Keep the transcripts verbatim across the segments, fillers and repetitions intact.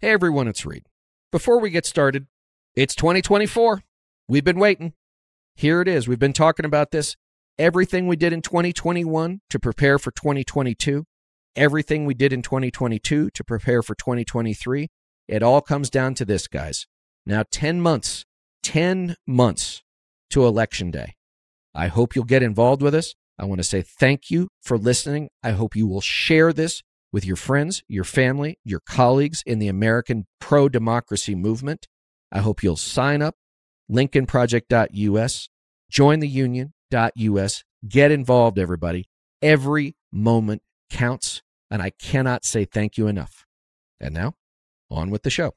Hey everyone, it's Reed. Before we get started, it's twenty twenty-four. We've been waiting. Here it is. We've been talking about this. Everything we did in twenty twenty-one to prepare for twenty twenty-two. Everything we did in twenty twenty-two to prepare for twenty twenty-three. It all comes down to this, guys. Now, ten months, ten months to Election Day. I hope you'll get involved with us. I want to say thank you for listening. I hope you will share this with your friends, your family, your colleagues in the American pro-democracy movement. I hope you'll sign up, lincoln project dot U S, join the union dot U S, get involved, everybody. Every moment counts, and I cannot say thank you enough. And now, on with the show.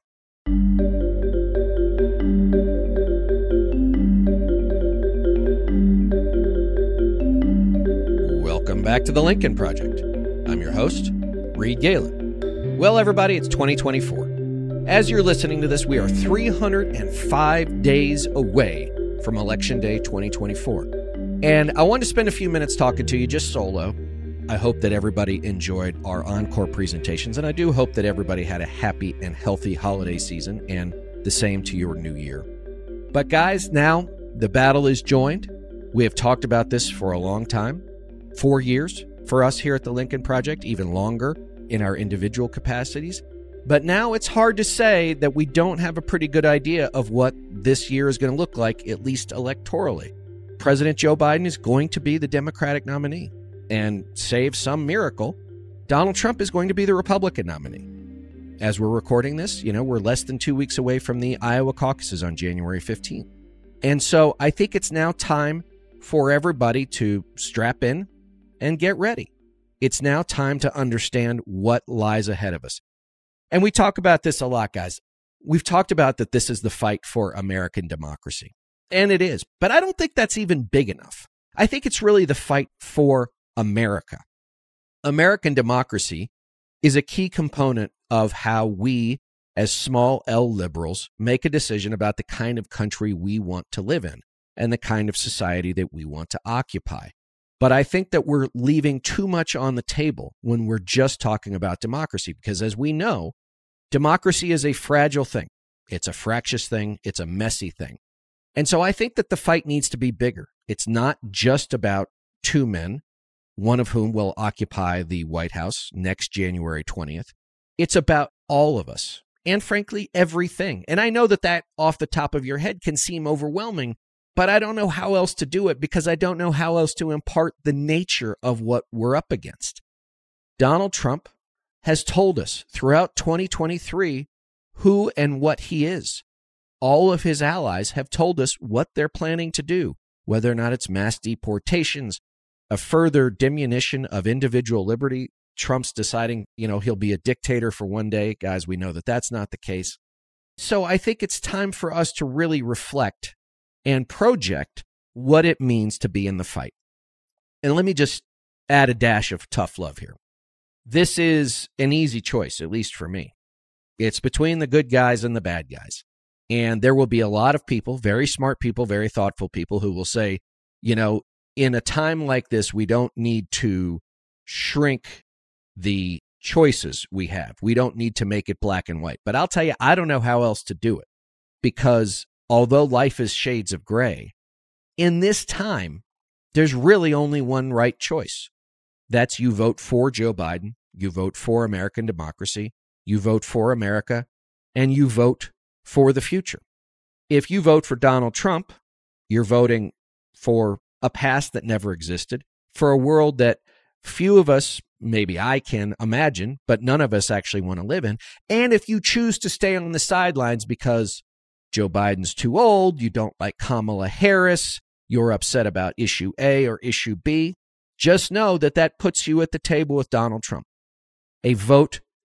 Welcome back to the Lincoln Project. I'm your host, Reed Galen. Well, everybody, it's twenty twenty-four. As you're listening to this, we are three hundred five days away from Election Day twenty twenty-four. And I wanted to spend a few minutes talking to you just solo. I hope that everybody enjoyed our encore presentations, and I do hope that everybody had a happy and healthy holiday season, and the same to your new year. But guys, now the battle is joined. We have talked about this for a long time, four years for us here at the Lincoln Project, even longer in our individual capacities. But now it's hard to say that we don't have a pretty good idea of what this year is going to look like, at least electorally. President Joe Biden is going to be the Democratic nominee. And save some miracle, Donald Trump is going to be the Republican nominee. As we're recording this, you know, we're less than two weeks away from the Iowa caucuses on January fifteenth. And so I think it's now time for everybody to strap in and get ready. It's now time to understand what lies ahead of us. And we talk about this a lot, guys. We've talked about that this is the fight for American democracy. And it is. But I don't think that's even big enough. I think it's really the fight for America. American democracy is a key component of how we, as small L liberals, make a decision about the kind of country we want to live in and the kind of society that we want to occupy. But I think that we're leaving too much on the table when we're just talking about democracy, because as we know, democracy is a fragile thing. It's a fractious thing. It's a messy thing. And so I think that the fight needs to be bigger. It's not just about two men, one of whom will occupy the White House next January twentieth. It's about all of us and, frankly, everything. And I know that that off the top of your head can seem overwhelming, but I don't know how else to do it because I don't know how else to impart the nature of what we're up against. Donald Trump has told us throughout twenty twenty-three who and what he is. All of his allies have told us what they're planning to do, whether or not it's mass deportations, a further diminution of individual liberty. Trump's deciding, you know, he'll be a dictator for one day. Guys, we know that that's not the case. So I think it's time for us to really reflect and project what it means to be in the fight. And let me just add a dash of tough love here. This is an easy choice, at least for me. It's between the good guys and the bad guys. And there will be a lot of people, very smart people, very thoughtful people who will say, you know, in a time like this, we don't need to shrink the choices we have. We don't need to make it black and white. But I'll tell you, I don't know how else to do it, because although life is shades of gray, in this time, there's really only one right choice. That's you vote for Joe Biden, you vote for American democracy, you vote for America, and you vote for the future. If you vote for Donald Trump, you're voting for a past that never existed, for a world that few of us, maybe I can imagine, but none of us actually want to live in. And if you choose to stay on the sidelines because Joe Biden's too old, you don't like Kamala Harris, you're upset about issue A or issue B, just know that that puts you at the table with Donald Trump. A vote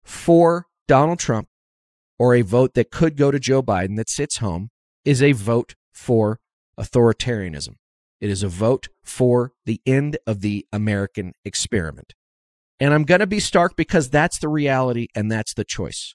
for Donald Trump, or a vote that could go to Joe Biden that sits home, is a vote for authoritarianism. It is a vote for the end of the American experiment. And I'm going to be stark because that's the reality and that's the choice.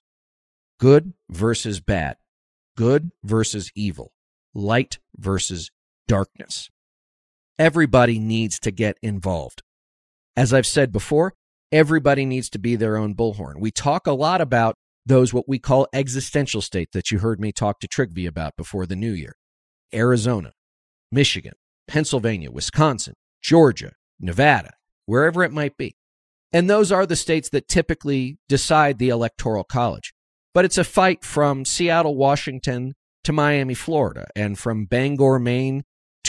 Good versus bad. Good versus evil. Light versus darkness. Everybody needs to get involved. As I've said before, everybody needs to be their own bullhorn. We talk a lot about those what we call existential states that you heard me talk to Trygve about before the new year. Arizona, Michigan, Pennsylvania, Wisconsin, Georgia, Nevada, wherever it might be. And those are the states that typically decide the Electoral College. But it's a fight from Seattle, Washington to Miami, Florida, and from Bangor, Maine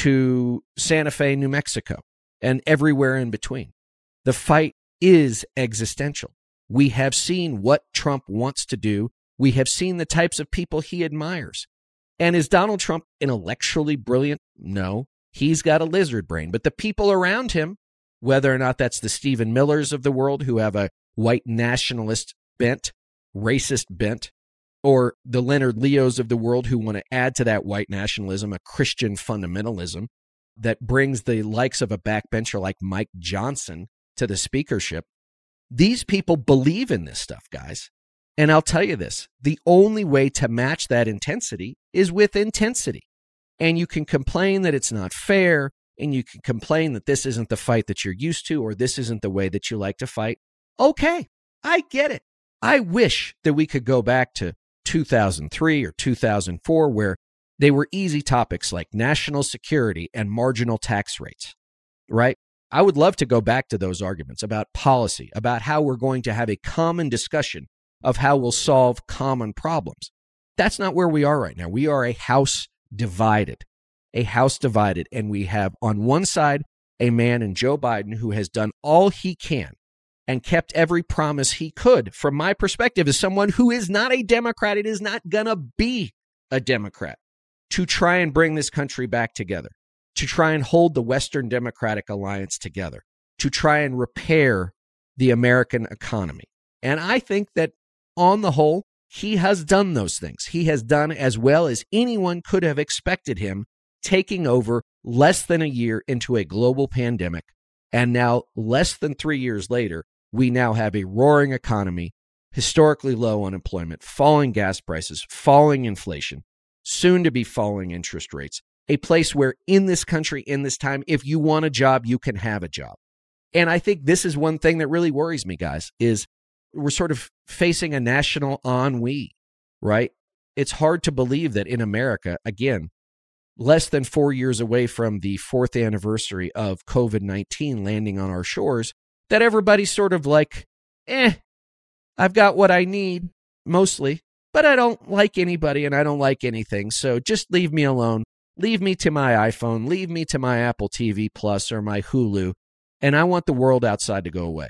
to Santa Fe, New Mexico, and everywhere in between. The fight is existential. We have seen what Trump wants to do. We have seen the types of people he admires. And is Donald Trump intellectually brilliant? No. He's got a lizard brain. But the people around him, whether or not that's the Stephen Millers of the world who have a white nationalist bent, racist bent, or the Leonard Leos of the world who want to add to that white nationalism a Christian fundamentalism that brings the likes of a backbencher like Mike Johnson to the speakership. These people believe in this stuff, guys. And I'll tell you this, the only way to match that intensity is with intensity. And you can complain that it's not fair, and you can complain that this isn't the fight that you're used to, or this isn't the way that you like to fight. Okay, I get it. I wish that we could go back to two thousand three or two thousand four, where they were easy topics like national security and marginal tax rates, right? I would love to go back to those arguments about policy, about how we're going to have a common discussion of how we'll solve common problems. That's not where we are right now. We are a house divided, a house divided. And we have on one side a man in Joe Biden who has done all he can and kept every promise he could. From my perspective, as someone who is not a Democrat, it is not going to be a Democrat, to try and bring this country back together, to try and hold the Western Democratic Alliance together, to try and repair the American economy. And I think that on the whole, he has done those things. He has done as well as anyone could have expected him, taking over less than a year into a global pandemic. And now, less than three years later, we now have a roaring economy, historically low unemployment, falling gas prices, falling inflation, soon to be falling interest rates, a place where in this country, in this time, if you want a job, you can have a job. And I think this is one thing that really worries me, guys, is we're sort of facing a national ennui, right? It's hard to believe that in America, again, less than four years away from the fourth anniversary of COVID nineteen landing on our shores, that everybody's sort of like, eh, I've got what I need, mostly, but I don't like anybody and I don't like anything, so just leave me alone. Leave me to my iPhone, leave me to my Apple T V Plus or my Hulu, and I want the world outside to go away.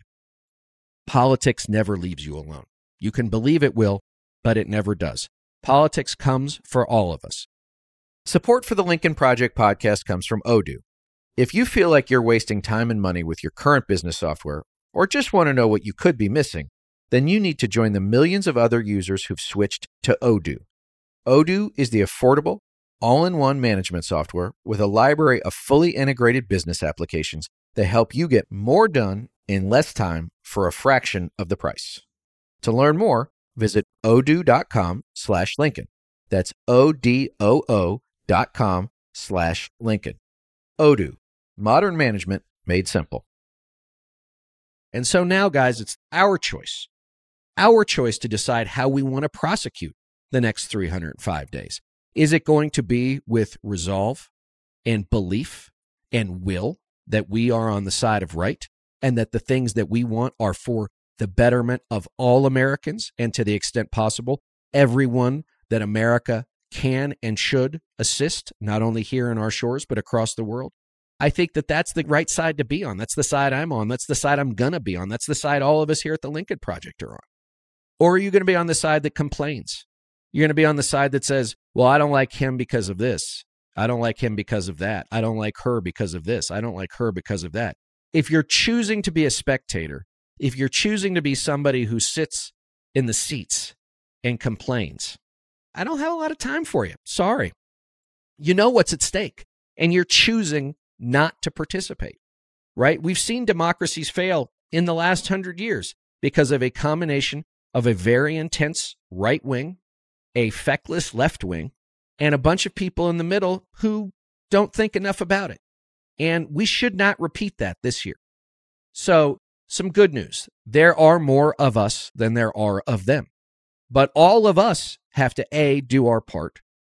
Politics never leaves you alone. You can believe it will, but it never does. Politics comes for all of us. Support for the Lincoln Project podcast comes from Odoo. If you feel like you're wasting time and money with your current business software, or just want to know what you could be missing, then you need to join the millions of other users who've switched to Odoo. Odoo is the affordable, all-in-one management software with a library of fully integrated business applications that help you get more done in less time for a fraction of the price. To learn more, visit odoo.com slash Lincoln. That's O-D-O-O dot com slash Lincoln. Odoo, modern management made simple. And so now, guys, it's our choice, our choice to decide how we want to prosecute the next three hundred five days. Is it going to be with resolve and belief and will that we are on the side of right and that the things that we want are for the betterment of all Americans and, to the extent possible, everyone that America can and should assist, not only here in our shores, but across the world? I think that that's the right side to be on. That's the side I'm on. That's the side I'm going to be on. That's the side all of us here at the Lincoln Project are on. Or are you going to be on the side that complains? You're going to be on the side that says, well, I don't like him because of this. I don't like him because of that. I don't like her because of this. I don't like her because of that. If you're choosing to be a spectator, if you're choosing to be somebody who sits in the seats and complains, I don't have a lot of time for you. Sorry. You know what's at stake, and you're choosing not to participate, right? We've seen democracies fail in the last hundred years because of a combination of a very intense right wing, a feckless left wing, and a bunch of people in the middle who don't think enough about it. And we should not repeat that this year. So, some good news. There are more of us than there are of them. But all of us have to A, do our part,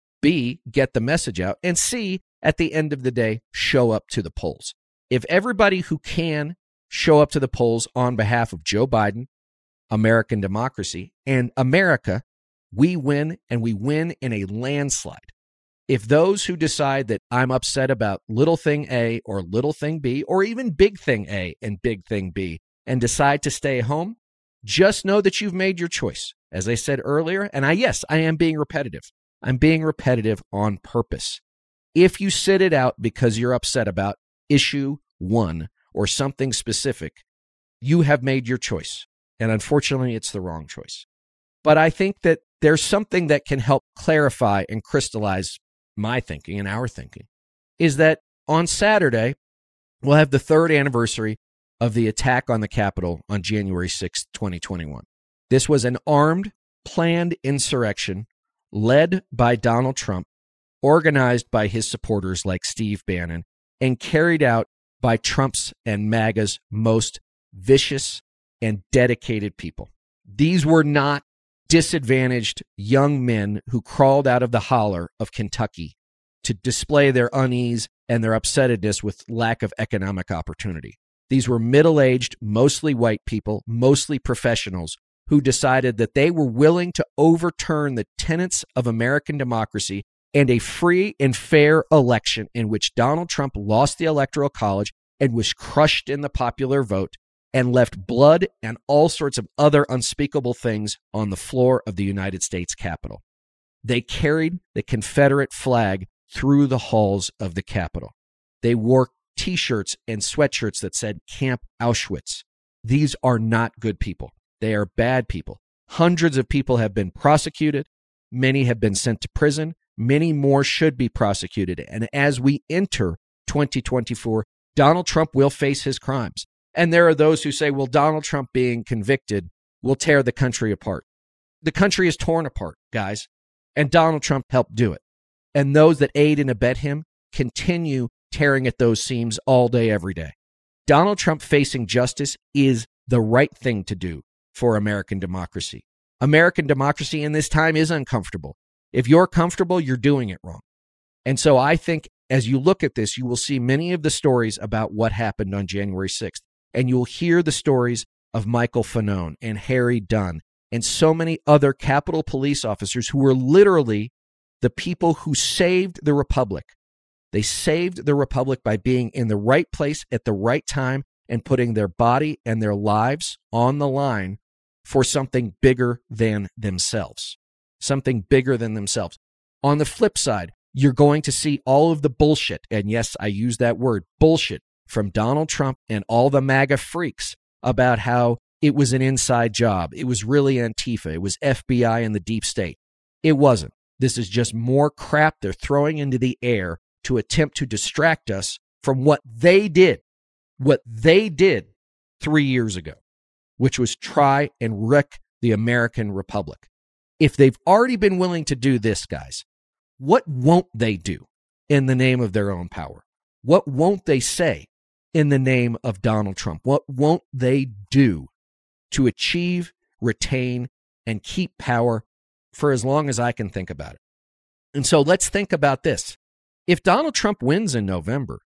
B, get the message out, and C, at the end of the day, show up to the polls. If everybody who can show up to the polls on behalf of Joe Biden, American democracy, and America, we win, and we win in a landslide. If those who decide that I'm upset about little thing A or little thing B, or even big thing A and big thing B, and decide to stay home, just know that you've made your choice. As I said earlier, and I, yes, I am being repetitive. I'm being repetitive on purpose. If you sit it out because you're upset about issue one or something specific, you have made your choice. And unfortunately, it's the wrong choice. But I think that there's something that can help clarify and crystallize my thinking and our thinking, is that on Saturday, we'll have the third anniversary of the attack on the Capitol on January sixth, twenty twenty-one. This was an armed, planned insurrection led by Donald Trump, organized by his supporters like Steve Bannon, and carried out by Trump's and MAGA's most vicious and dedicated people. These were not disadvantaged young men who crawled out of the holler of Kentucky to display their unease and their upsettedness with lack of economic opportunity. These were middle-aged, mostly white people, mostly professionals, who decided that they were willing to overturn the tenets of American democracy and a free and fair election in which Donald Trump lost the Electoral College and was crushed in the popular vote and left blood and all sorts of other unspeakable things on the floor of the United States Capitol. They carried the Confederate flag through the halls of the Capitol. They wore T-shirts and sweatshirts that said Camp Auschwitz. These are not good people. They are bad people. Hundreds of people have been prosecuted. Many have been sent to prison. Many more should be prosecuted. And as we enter twenty twenty-four, Donald Trump will face his crimes. And there are those who say, well, Donald Trump being convicted will tear the country apart. The country is torn apart, guys, and Donald Trump helped do it. And those that aid and abet him continue tearing at those seams all day, every day. Donald Trump facing justice is the right thing to do for American democracy. American democracy in this time is uncomfortable. If you're comfortable, you're doing it wrong. And so I think as you look at this, you will see many of the stories about what happened on January sixth. And you'll hear the stories of Michael Fanone and Harry Dunn and so many other Capitol Police officers who were literally the people who saved the Republic. They saved the Republic by being in the right place at the right time and putting their body and their lives on the line for something bigger than themselves. Something bigger than themselves. On the flip side, you're going to see all of the bullshit, and yes, I use that word, bullshit, from Donald Trump and all the MAGA freaks about how it was an inside job. It was really Antifa. It was F B I and the deep state. It wasn't. This is just more crap they're throwing into the air to attempt to distract us from what they did, what they did three years ago, which was try and wreck the American Republic. If they've already been willing to do this, guys, what won't they do in the name of their own power? What won't they say in the name of Donald Trump? What won't they do to achieve, retain, and keep power for as long as I can think about it? And so let's think about this. If Donald Trump wins in November,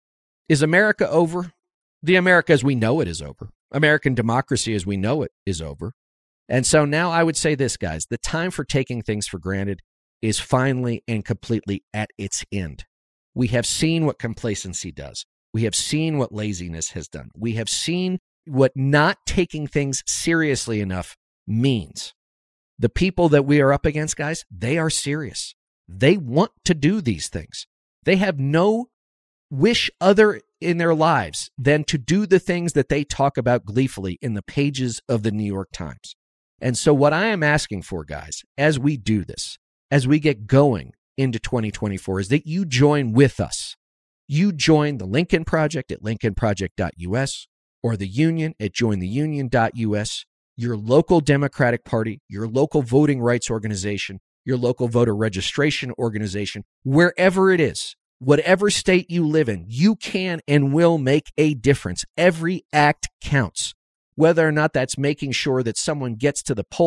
is America over? The America as we know it is over. American democracy as we know it is over. And so now I would say this, guys, the time for taking things for granted is finally and completely at its end. We have seen what complacency does. We have seen what laziness has done. We have seen what not taking things seriously enough means. The people that we are up against, guys, they are serious. They want to do these things. They have no wish other in their lives than to do the things that they talk about gleefully in the pages of the New York Times. And so what I am asking for, guys, as we do this, as we get going into twenty twenty-four, is that you join with us. You join the Lincoln Project at lincoln project dot U S or the Union at join the union dot U S, your local Democratic Party, your local voting rights organization, your local voter registration organization, wherever it is, whatever state you live in, you can and will make a difference. Every act counts, whether or not that's making sure that someone gets to the polls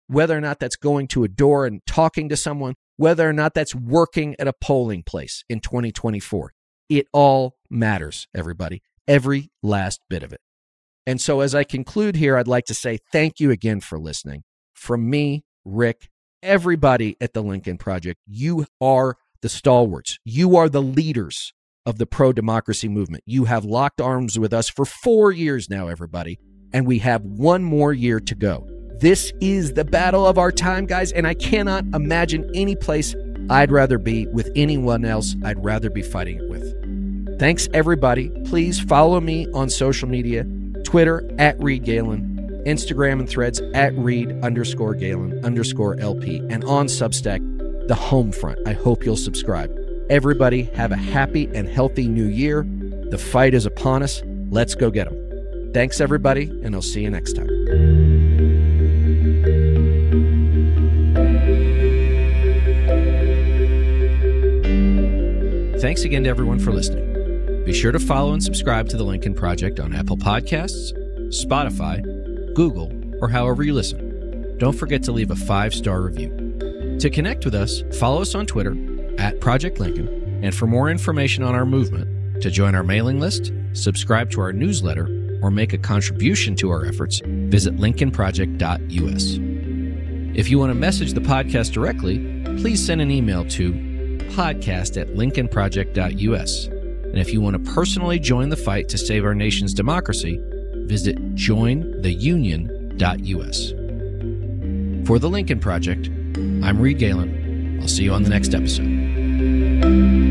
whether or not that's going to a door and talking to someone, whether or not that's working at a polling place in twenty twenty-four. It all matters, everybody, every last bit of it. And so as I conclude here, I'd like to say thank you again for listening. From me, Rick, everybody at the Lincoln Project, you are the stalwarts. You are the leaders of the pro-democracy movement. You have locked arms with us for four years now, everybody, and we have one more year to go. This is the battle of our time, guys, and I cannot imagine any place I'd rather be with anyone else I'd rather be fighting it with. Thanks, everybody. Please follow me on social media, Twitter at Reed Galen, Instagram and Threads at Reed underscore Galen underscore L P, and on Substack, The Homefront. I hope you'll subscribe. Everybody have a happy and healthy new year. The fight is upon us. Let's go get them. Thanks, everybody, and I'll see you next time. Thanks again to everyone for listening. Be sure to follow and subscribe to The Lincoln Project on Apple Podcasts, Spotify, Google, or however you listen. Don't forget to leave a five-star review. To connect with us, follow us on Twitter at Project Lincoln, and for more information on our movement, to join our mailing list, subscribe to our newsletter, or make a contribution to our efforts, visit lincoln project dot U S. If you want to message the podcast directly, please send an email to podcast at lincoln project dot U S. And if you want to personally join the fight to save our nation's democracy, visit join the union dot U S. For the Lincoln Project, I'm Reed Galen. I'll see you on the next episode.